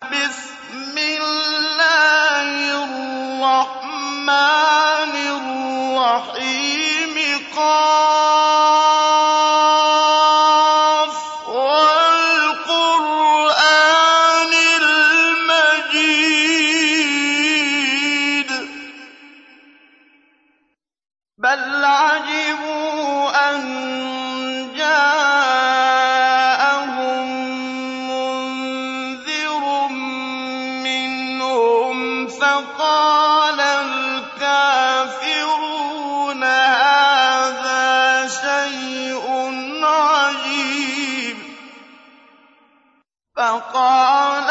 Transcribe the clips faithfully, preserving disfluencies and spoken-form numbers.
بسم الله الرحمن الرحيم قاف والقرآن المجيد بل عجبوا أن جاءهم منذر منهم فقال الكافرون هذا شيء عجيب فقال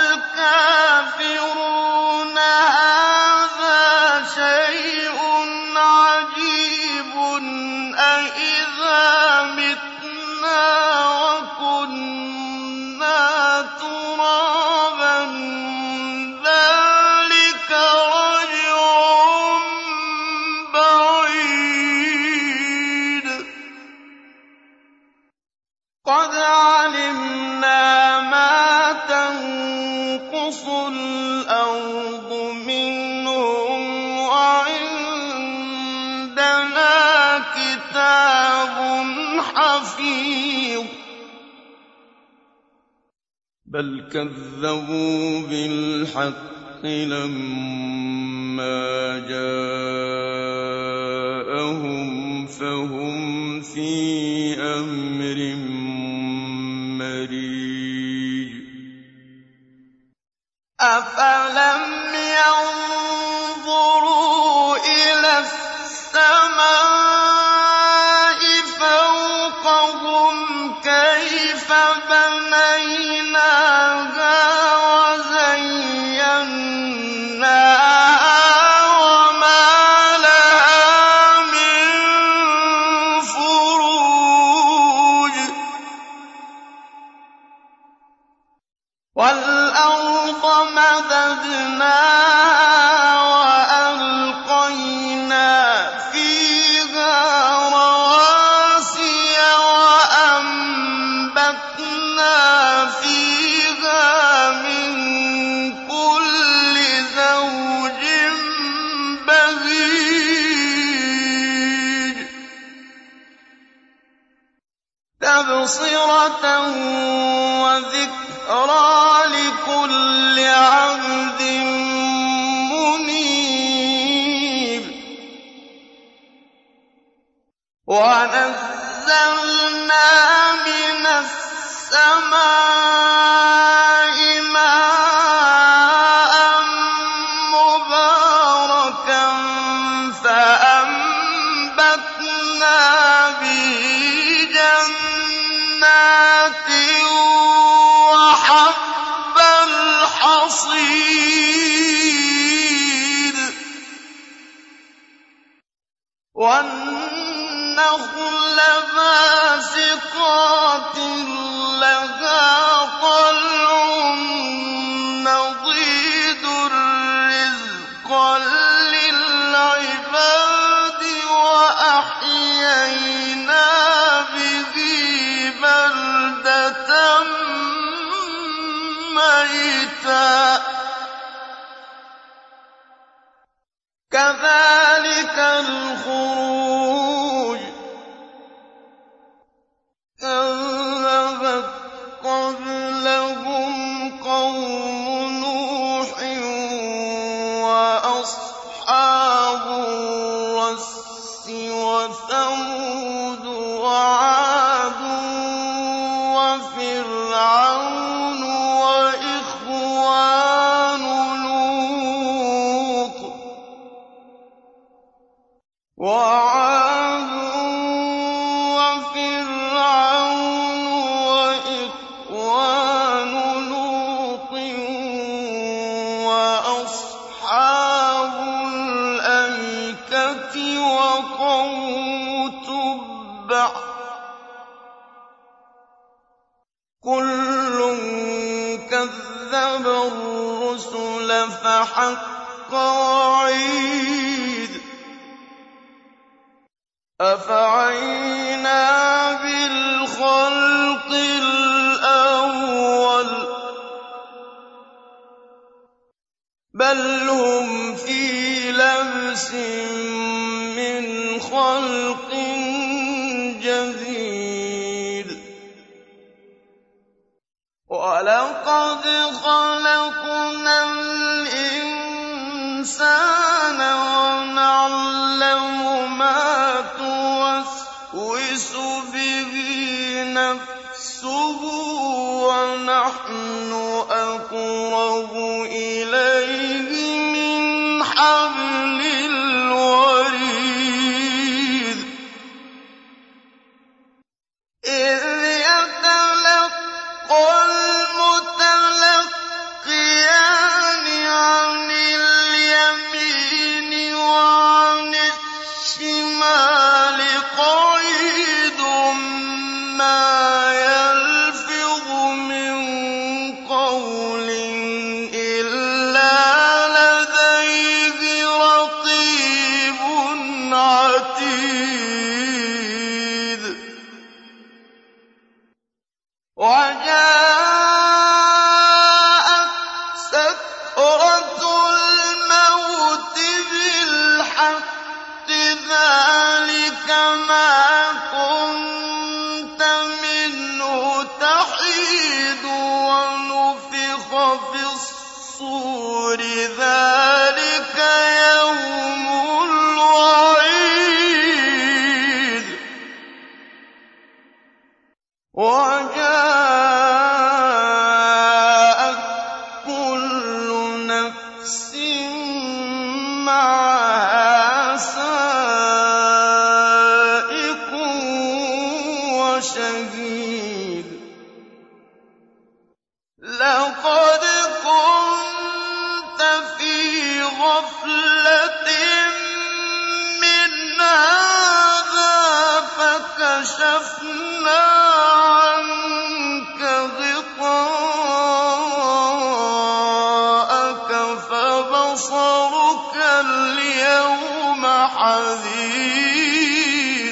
الكافرون هذا شيء عجيب أإذا متنا وكنا ترابا ذلك رجع بعيد قد علمنا ما تنقص الأرض منهم وعندنا كتاب حفيظ بل كذبوا بالحق لما جاءهم فهم في أمر مريج أفلم ينظروا إلى السماء فوقهم كيف بنيناها وزيناها وما لها من فروج والأرض مددناها وألقينا فيها رواسي وأنبتنا فيها من كل زوج بهيج تبصرة وذكرى لكل عبد منيب ونزلنا من السماء ماء مباركا فأنبتنا به جنات وحب الحصيد والنخل باسقات لها طلع نضيد رزقا للعباد وأحيينا به بلدة ميتا كذلك الخروج كذبت قبلهم قوم نوح وأصحاب الرس وثمود وعاد وفرعون وإخوان لوط وعاد وفرعون وإخوان لوط وأصحاب الأيكة وقوم تبع كل كذب الرسل فحق وعيد أفعينا بالخلق الأول بَلْ هُمْ فِي لَبْسٍ مِّنْ خَلْقٍ جَدِيدٍ وَلَقَدْ خَلَقْنَا الْإِنسَانَ وَنَعْلَمُ مَا تُوَسْوِسُ بِهِ نَفْسُهُ وَنَحْنُ أَقْرَبُ إِلَيْهِ مِنْ حَبْلِ الْوَرِيدِ إِذْ يَتَلَقَّى الْمُتَلَقِّيَانِ عَنِ الْيَمِينِ وَعَنِ الشِّمَالِ قَعِيدٌ مَّا يَلْفِظُ مِن قَوْلٍ إِلَّا لَدَيْهِ رَقِيبٌ عَتِيدٌ وَجَاءَتْ سَكْرَةُ الْمَوْتِ بِالْحَقِّ ذَٰلِكَ مَا كُنتَ مِنْهُ تَحِيدُ وَنُفِخَ فِي الصُّورِ ذَٰلِكَ يَوْمُ الْوَعِيدِ وَجَاءَتْ كُلُّ نَفْسٍ مَّعَهَا سَائِقٌ وَشَهِيدٌ لَّقَدْ كُنتَ فِي غَفْلَةٍ مِّنْ هَٰذَا فَكَشَفْنَا عَنكَ غِطَاءَكَ فَبَصَرُكَ الْيَوْمَ حَدِيدٌ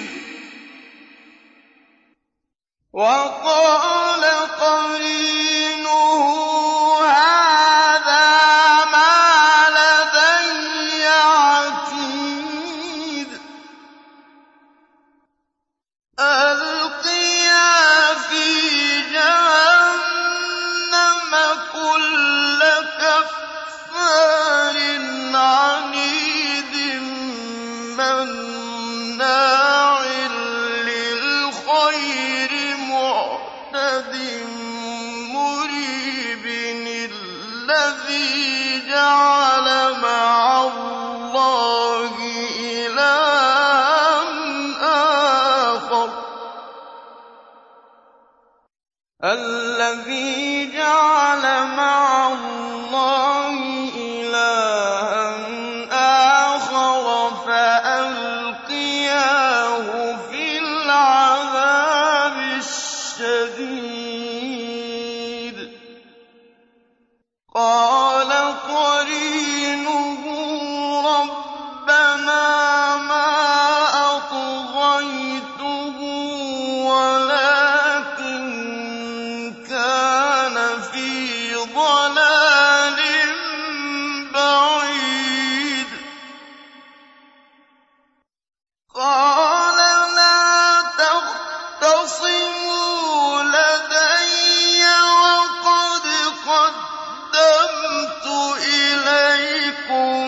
وَقَالَ قَرِينُهُ هَٰذَا مَا لَدَيَّ عَتِيدٌ أَلْقِيَا فِي جَهَنَّمَ كُلَّ كَفَّارٍ عَنِيدٍ مَّنَّاعٍ لِّلْخَيْرِ مُعْتَدٍ مُّرِيبٍ الَّذِي جَعَلَ مَعَ اللَّهِ إِلَٰهًا آخَرَ الَّذِي جَعَلَ مَعَ اللَّهِ إِلَٰهًا آخَرَ فَأَلْقِيَاهُ فِي الْعَذَابِ الشَّدِيدِ قَالَ قَرِينُهُ رَبَّنَا مَا أَطْغَيْتُهُ وَلَٰكِن كَانَ فِي ضَلَالٍ بَعِيدٍ قَالَ لَا تَخْتَصِمُوا لَدَيَّ وَقَدْ قَدَّمْتُ إِلَيْكُم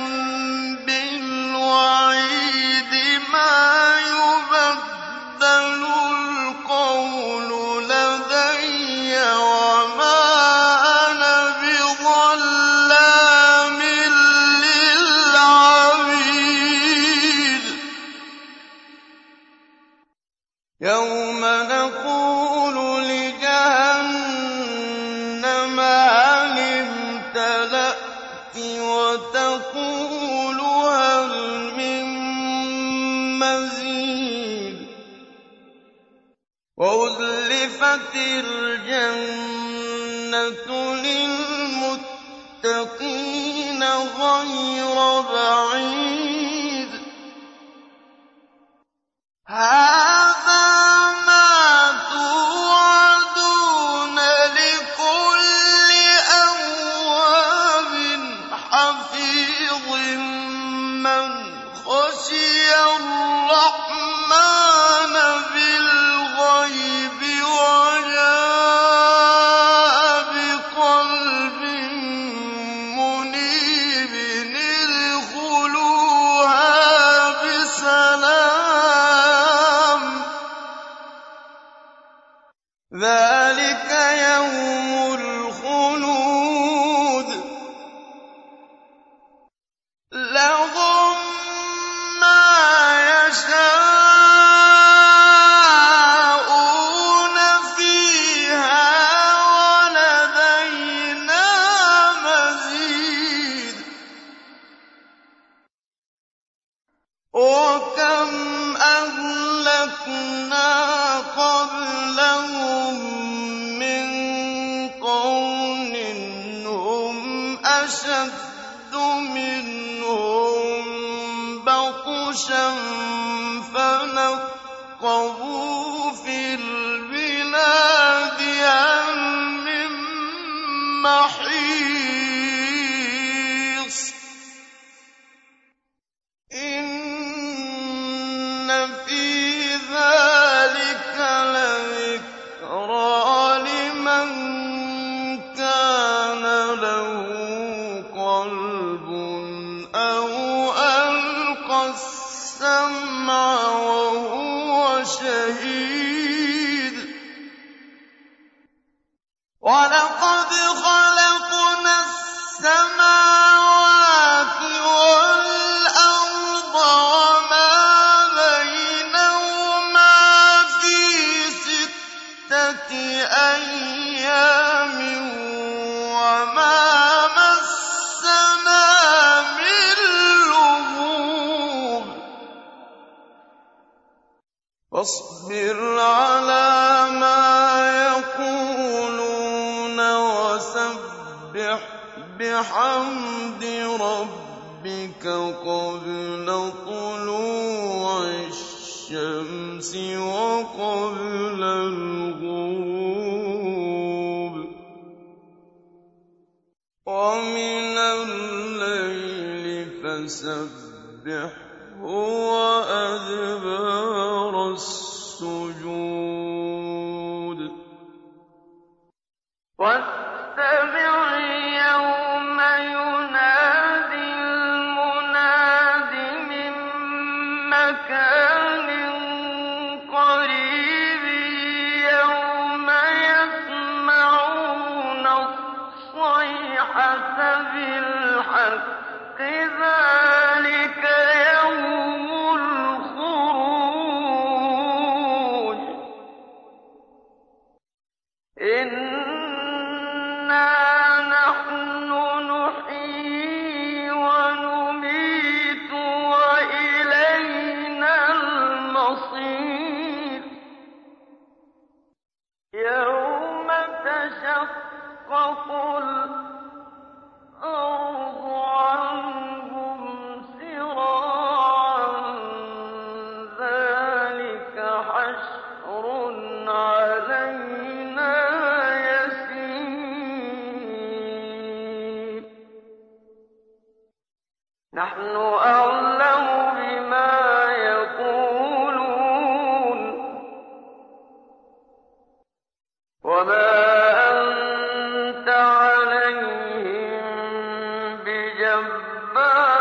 بِالْوَعِيدِ مَا يُبَدَّلُ الْقَوْلُ لَدَيَّ وَمَا أَنَا بِظَلَّامٍ لِّلْعَبِيدِ يَوْمَ نَقُولُ لِجَهَنَّمَ هَلِ امْتَلَأْتِ وَتَقُولُ هَلْ مِن مَّزِيدٍ وَأُزْلِفَتِ الْجَنَّةُ لِلْمُتَّقِينَ غَيْرَ بَعِيدٍ هَٰذَا مَا توعدون لِكُلِّ أَوَّابٍ حَفِيظٍ أَشَدُّ مِنْهُم بَطْشًا فَنَقَّبُوا فِي الْبِلَادِ هَلْ مِن مَّحِيصٍ إِنَّ فِي ذَٰلِكَ لَذِكْرَىٰ لِمَن كَانَ لَهُ قَلْبٌ أَوْ أَلْقَى السَّمْعَ وَهُوَ شَهِيدٌ وَلَقَدْ خَلَقْنَا السَّمَاوَاتِ وَالْأَرْضَ وَمَا بَيْنَهُمَا فِي سِتَّةِ أَيَّامٍ وَمَا مَسَّنَا مِن لُّغُوبٍ فاصبر عَلَىٰ مَا يَقُولُونَ وَسَبِّحْ بِحَمْدِ رَبِّكَ قَبْلَ طُلُوعِ الشَّمْسِ وَقَبْلَ الْغُرُوبِ وَمِنَ اللَّيْلِ فَسَبِّحْهُ وَأَدْبَارَ السُّجُودِ وَاتَّبِعْ يَوْمَ يُنَادِ الْمُنَادِ مِن مَّكَانٍ قَرِيبٍ يَوْمَ يَسْمَعُونَ الصَّيْحَةَ بِالْحَقِّ ذَٰلِكَ يَوْمُ الْخُرُوجِ إِنَّا نَحْنُ نُحْيِي وَنُمِيتُ وَإِلَيْنَا الْمَصِيرُ يَوْمَ تَشَقَّقُ الْأَرْضُ عَنْهُمْ سِرَاعًا ذَٰلِكَ حَشْرٌ عَلَيْنَا يَسِيرٌ نَّحْنُ أَعْلَمُ بِمَا يَقُولُونَ وَمَا أَنتَ عَلَيْهِم بِجَبَّارٍ